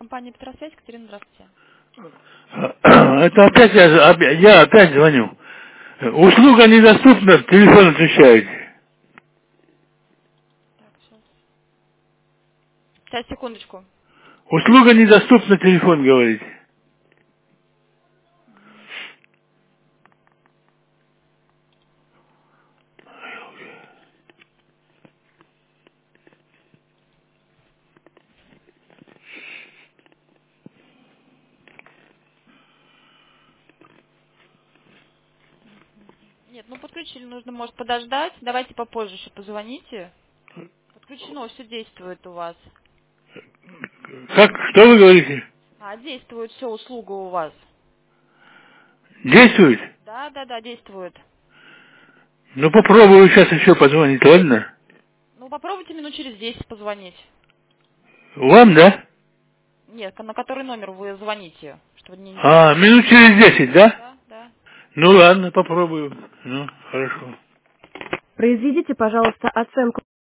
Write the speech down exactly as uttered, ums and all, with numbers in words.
Компания Петросвязь, Катерина, здравствуйте. Это опять я, опять- я опять звоню. Услуга недоступна, телефон отвечаете. Так, сейчас. Сейчас, секундочку. Услуга недоступна, телефон говорите. Нет, ну подключили, нужно, может, подождать. Давайте попозже еще позвоните. Подключено, все действует у вас. Как, что вы говорите? А, действует все, услуга у вас. Действует? Да, да, да, действует. Ну попробую сейчас еще позвонить, ладно? Ну, попробуйте минут через десять позвонить. Вам, да? Нет, на который номер вы звоните, чтобы не... А, минут через десять, да? Да, да. Ну ладно, попробую. Ну, хорошо. Произведите, пожалуйста, оценку